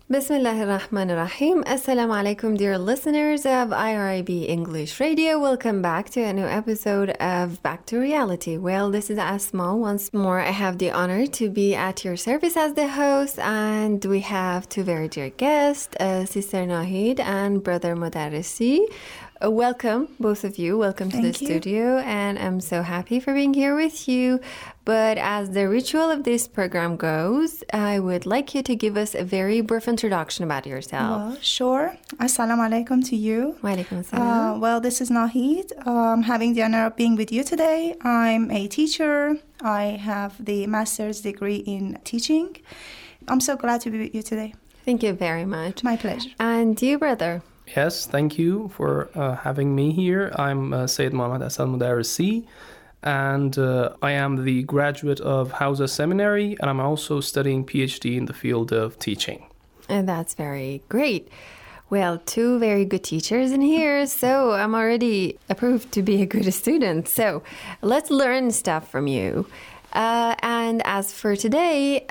Bismillahirrahmanirrahim. Assalamu alaikum, dear listeners of IRIB English Radio. Welcome back to a new episode of Back to Reality. Well, this is Asma. Once more, I have the honor to be at your service as the host, and we have two very dear guests, Sister Nahid and Brother Modarisi. Welcome, both of you. Welcome to the studio, and I'm so happy for being here with you. But as the ritual of this program goes, I would like you to give us a very brief introduction about yourself. Well, sure. Assalamu alaikum to you. Wa alaikum assalam. Well, this is Nahid. Having the honor of being with you today. I'm a teacher. I have the master's degree in teaching. I'm so glad to be with you today. Thank you very much. My pleasure. And you, brother? Yes, thank you for having me here. I'm Sayyid Muhammad Hassan Modarisi, and I am the graduate of Hausa Seminary, and I'm also studying PhD in the field of teaching. And that's very great. Well, two very good teachers in here, so I'm already approved to be a good student. So let's learn stuff from you. And as for today,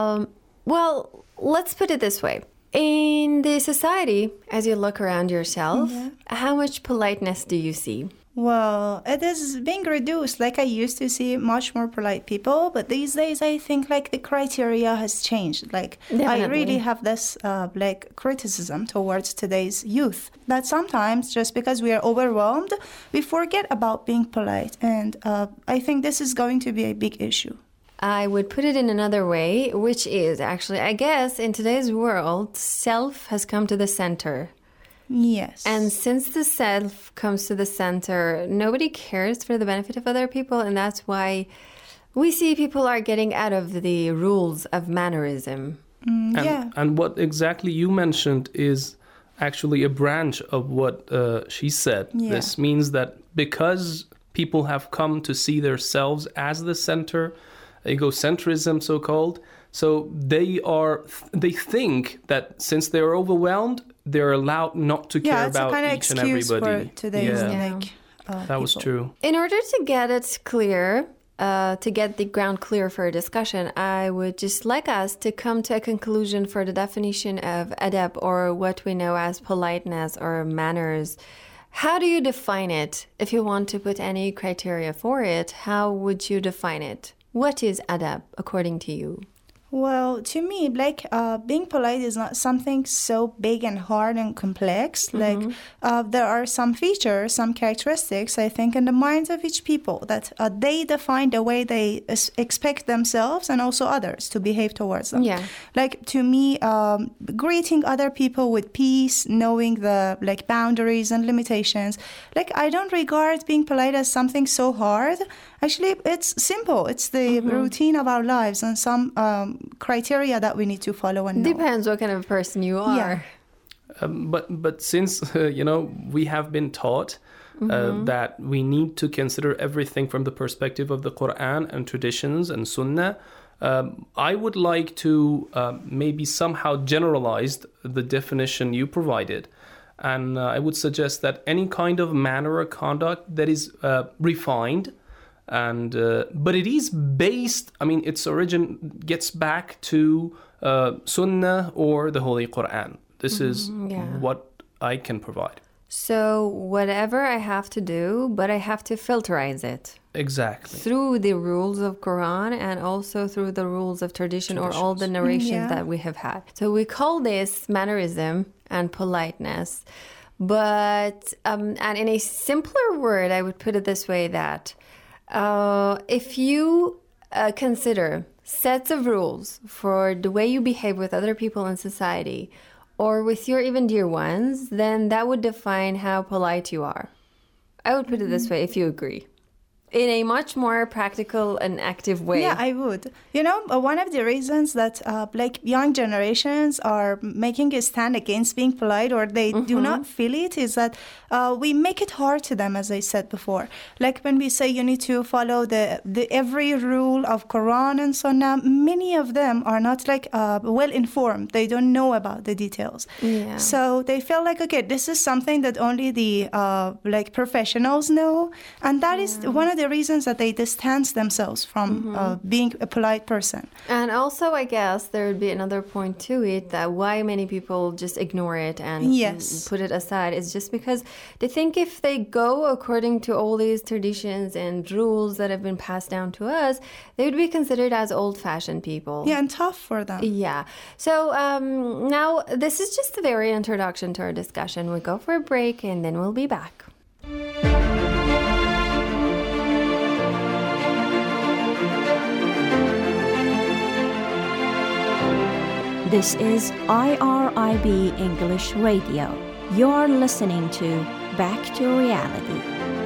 well, let's put it this way. In the society, as you look around yourself, how much politeness do you see? Well, it is being reduced. Like I used to see much more polite people, but these days I think like the criteria has changed. Like Definitely. I really have this like criticism towards today's youth that sometimes just because we are overwhelmed, we forget about being polite. And I think this is going to be a big issue. I would put it in another way, which is actually, I guess, in today's world, self has come to the center. Yes. And since the self comes to the center, nobody cares for the benefit of other people. And that's why we see people are getting out of the rules of mannerism. And what exactly you mentioned is actually a branch of what she said. Yeah. This means that because people have come to see themselves as the center, egocentrism so-called, so they think that since they're overwhelmed, they're allowed not to care about each and everybody. Yeah, it's a kind of excuse for today's that was true. In order to get it clear, to get the ground clear for a discussion, I would just like us to come to a conclusion for the definition of adab, or what we know as politeness or manners. How do you define it? If you want to put any criteria for it, how would you define it? What is adab, according to you? Well, to me, like being polite is not something so big and hard and complex. Like there are some features, some characteristics, I think, in the minds of each people that they define the way they expect themselves and also others to behave towards them. Yeah. Like to me, greeting other people with peace, knowing the like boundaries and limitations. Like I don't regard being polite as something so hard. Actually, it's simple. It's the routine of our lives and some criteria that we need to follow and know. Depends what kind of person you are. Yeah. But since, we have been taught that we need to consider everything from the perspective of the Quran and traditions and Sunnah, I would like to maybe somehow generalize the definition you provided. And I would suggest that any kind of manner or conduct that is refined, and but it is based, its origin gets back to Sunnah or the Holy Quran. This is what I can provide. So whatever I have to do, but I have to filterize it. Exactly. Through the rules of Quran and also through the rules of tradition or all the narrations that we have had. So we call this mannerism and politeness. But, and in a simpler word, I would put it this way, that if you consider sets of rules for the way you behave with other people in society or with your even dear ones, then that would define how polite you are. I would put it this way, if you agree. In a much more practical and active way. Yeah, I would. One of the reasons that like young generations are making a stand against being polite, or they do not feel it, is that we make it hard to them, as I said before. Like when we say you need to follow the every rule of Quran and Sunnah, many of them are not like well informed. They don't know about the details. Yeah. So they feel like, okay, this is something that only the like professionals know, and that is one of the reasons that they distance themselves from being a polite person. And also, I guess there would be another point to it, that why many people just ignore it and put it aside is just because they think if they go according to all these traditions and rules that have been passed down to us, they would be considered as old-fashioned people. Yeah, and tough for them. Yeah. So now this is just a very introduction to our discussion. We'll go for a break and then we'll be back. This is IRIB English Radio. You're listening to Back to Reality.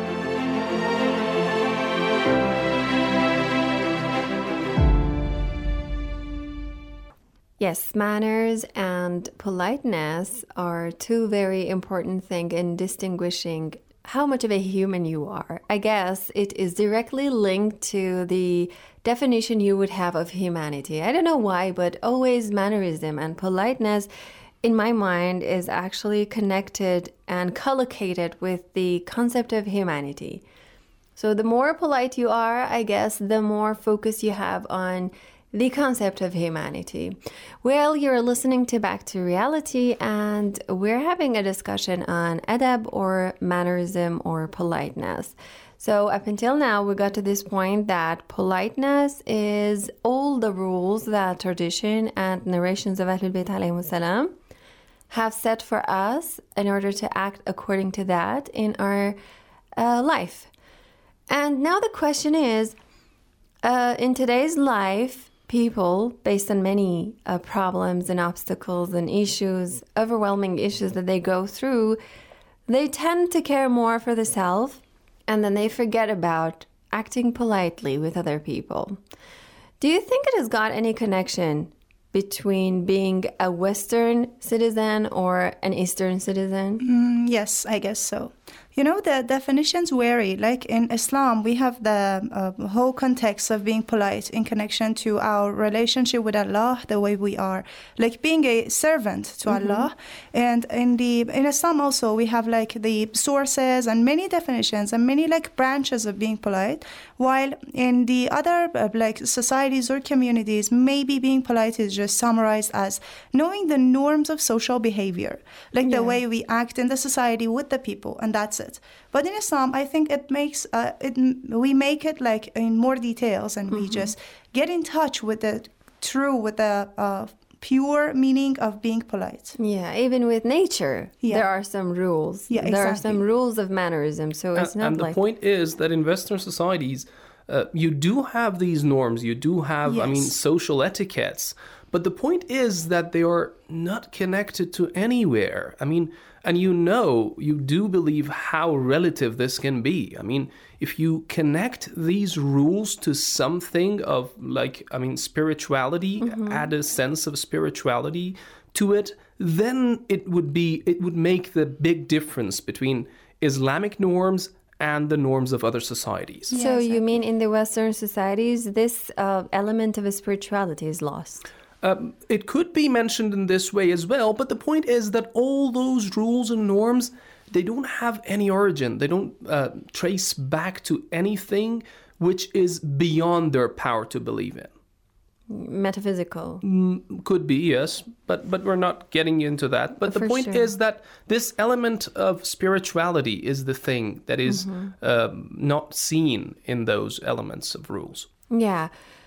Yes, manners and politeness are two very important things in distinguishing how much of a human you are. I guess it is directly linked to the definition you would have of humanity. I don't know why, but always mannerism and politeness, in my mind, is actually connected and collocated with the concept of humanity. So the more polite you are, I guess, the more focus you have on the concept of humanity. Well, you're listening to Back to Reality, and we're having a discussion on adab, or mannerism, or politeness. So up until now, we got to this point that politeness is all the rules that tradition and narrations of Ahlul Bayt alayhimus salam have set for us in order to act according to that in our life. And now the question is, in today's life, people, based on many problems and obstacles and issues, overwhelming issues that they go through, they tend to care more for the self, and then they forget about acting politely with other people. Do you think it has got any connection between being a Western citizen or an Eastern citizen? Yes, I guess so. You know, the definitions vary. Like in Islam, we have the whole context of being polite in connection to our relationship with Allah, the way we are, like being a servant to Allah. And in Islam also, we have like the sources and many definitions and many like branches of being polite. While in the other like societies or communities, maybe being polite is just summarized as knowing the norms of social behavior, like the way we act in the society with the people, and that's it. But in Islam, I think it makes we make it like in more details, and we just get in touch with the pure meaning of being polite. Yeah, even with nature, there are some rules. Yeah, exactly. There are some rules of mannerism, so it's not and like... the point is that in Western societies, you do have these norms, you do have, social etiquettes, but the point is that they are not connected to anywhere. And you do believe how relative this can be. If you connect these rules to something of spirituality, add a sense of spirituality to it, then it would make the big difference between Islamic norms and the norms of other societies. So you mean in the Western societies, this element of spirituality is lost? It could be mentioned in this way as well, but the point is that all those rules and norms, they don't have any origin. They don't trace back to anything which is beyond their power to believe in. Metaphysical. Could be, yes, but we're not getting into that. But the point is that this element of spirituality is the thing that is not seen in those elements of rules. Yeah.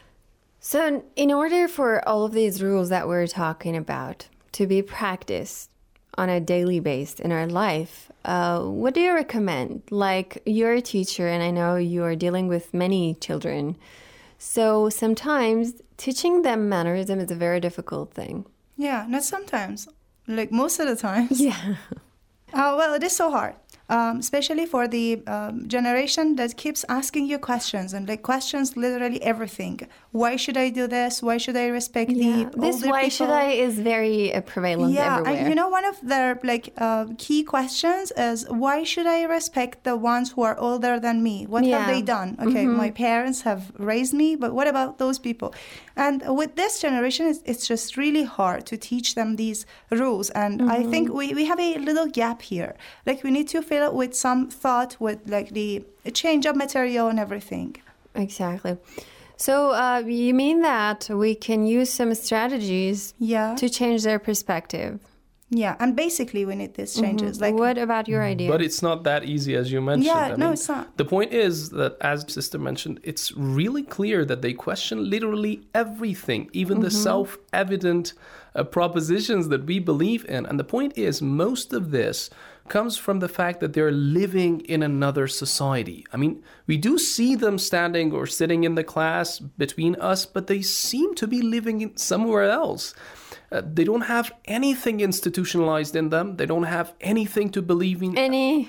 So in order for all of these rules that we're talking about to be practiced on a daily basis in our life, what do you recommend? Like, you're a teacher, and I know you are dealing with many children. So sometimes teaching them mannerism is a very difficult thing. Yeah, not sometimes. Like most of the time. Yeah. Well, it is so hard. Especially for the generation that keeps asking you questions, and like questions literally everything. Why should I do this? Why should I respect the older this why people? should I is very prevalent everywhere. And one of their key questions is, why should I respect the ones who are older than me? What have they done? Okay, my parents have raised me, but what about those people? And with this generation, it's just really hard to teach them these rules. And I think we have a little gap here. Like, we need to fill fill it with some thought, with like the change of material and everything. Exactly. So you mean that we can use some strategies to change their perspective? Yeah, and basically we need these changes. Like, what about your idea? But it's not that easy as you mentioned. Yeah, I mean, it's not. The point is that, as Sister mentioned, it's really clear that they question literally everything, even the self-evident propositions that we believe in. And the point is, most of this comes from the fact that they're living in another society. I mean, we do see them standing or sitting in the class between us, but they seem to be living in somewhere else. They don't have anything institutionalized in them. They don't have anything to believe in.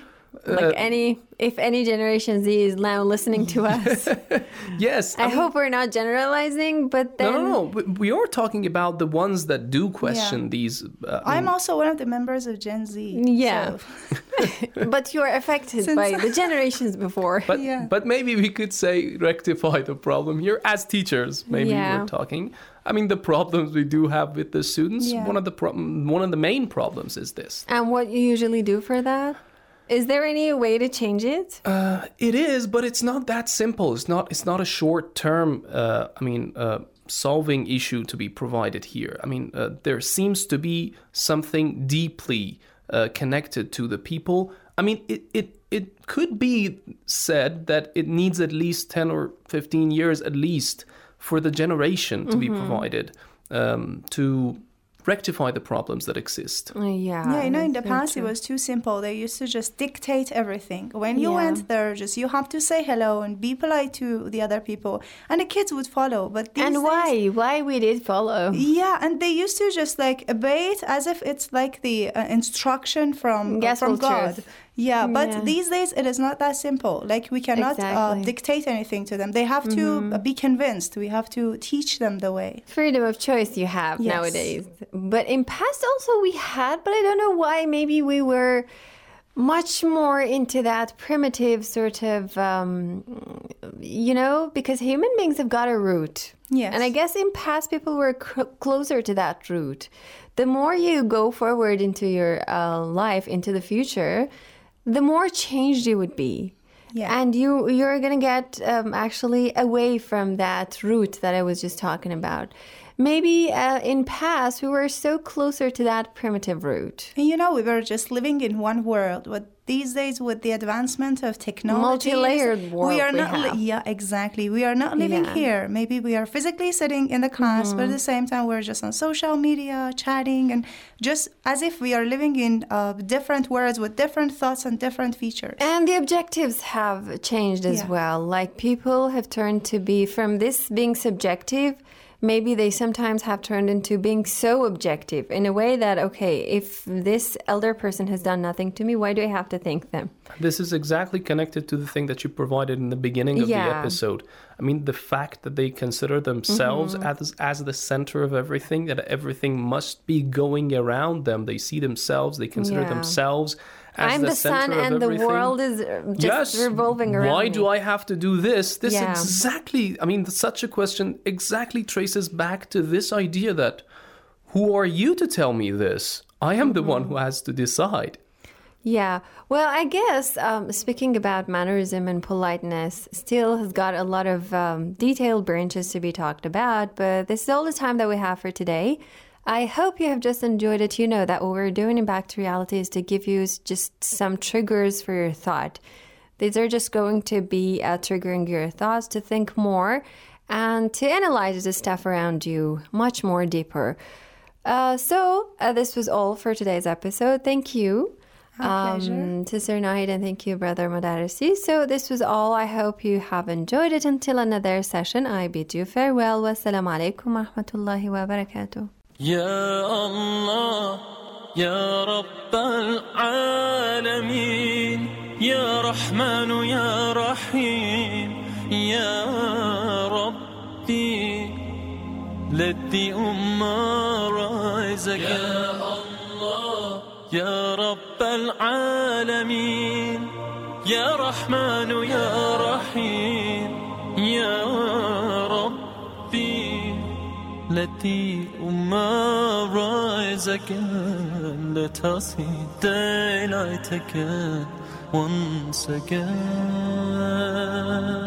If any Generation Z is now listening to us. Yes. I hope we're not generalizing, but then... No. We are talking about the ones that do question these... I'm also one of the members of Gen Z. Yeah. So. But you're affected by the generations before. But maybe we could say rectify the problem here as teachers. Maybe we're talking... I mean, the problems we do have with the students, one of the main problems is this. And what you usually do for that? Is there any way to change it? It is, but it's not that simple. It's not a short-term, solving issue to be provided here. I mean, there seems to be something deeply connected to the people. I mean, it could be said that it needs at least 10 or 15 years at least for the generation to be provided to rectify the problems that exist. Yeah, in the past it was too simple. They used to just dictate everything. When you went there, you have to say hello and be polite to the other people, and the kids would follow. But these days, why we did follow? Yeah, and they used to just like obey it as if it's like the instruction from God. Truth. Yeah, but these days it is not that simple. Like, we cannot dictate anything to them. They have to be convinced. We have to teach them the way. Freedom of choice you have nowadays. But in past also we had, but I don't know why. Maybe we were much more into that primitive sort of, because human beings have got a root. Yes. And I guess in past people were closer to that root. The more you go forward into your life, into the future, the more changed you would be. Yeah. And you're going to get actually away from that root that I was just talking about. Maybe in past, we were so closer to that primitive root. And we were just living in one world. But these days, with the advancement of technology, multi-layered world we are not. Exactly. We are not living here. Maybe we are physically sitting in the class, but at the same time, we're just on social media, chatting, and just as if we are living in different worlds with different thoughts and different features. And the objectives have changed as well. Like, people have turned to be, from this being subjective, maybe they sometimes have turned into being so objective in a way that, okay, if this elder person has done nothing to me, why do I have to thank them? This is exactly connected to the thing that you provided in the beginning of the episode. I mean, the fact that they consider themselves as the center of everything, that everything must be going around them. They see themselves, they consider themselves as the sun and the world is just revolving around Why me. do I have to do this? This exactly, I mean, such a question exactly traces back to this idea that, who are you to tell me this? I am the one who has to decide. Yeah. Well, I guess speaking about mannerism and politeness still has got a lot of detailed branches to be talked about, but this is all the time that we have for today. I hope you have just enjoyed it. You know that what we're doing in Back to Reality is to give you just some triggers for your thought. These are just going to be triggering your thoughts to think more and to analyze the stuff around you much more deeper. So this was all for today's episode. Thank you. Sister Nahid, and thank you, Brother Modarisi. So this was all. I hope you have enjoyed it. Until another session, I bid you farewell. Wassalamu alaikum wa rahmatullahi wa barakatuh. يا الله يا رب العالمين يا رحمن يا رحيم يا ربي let the ummah rise again يا الله يا رب العالمين يا رحمن يا رحيم يا ربي let the ummah rise again. Let us see daylight again. once again.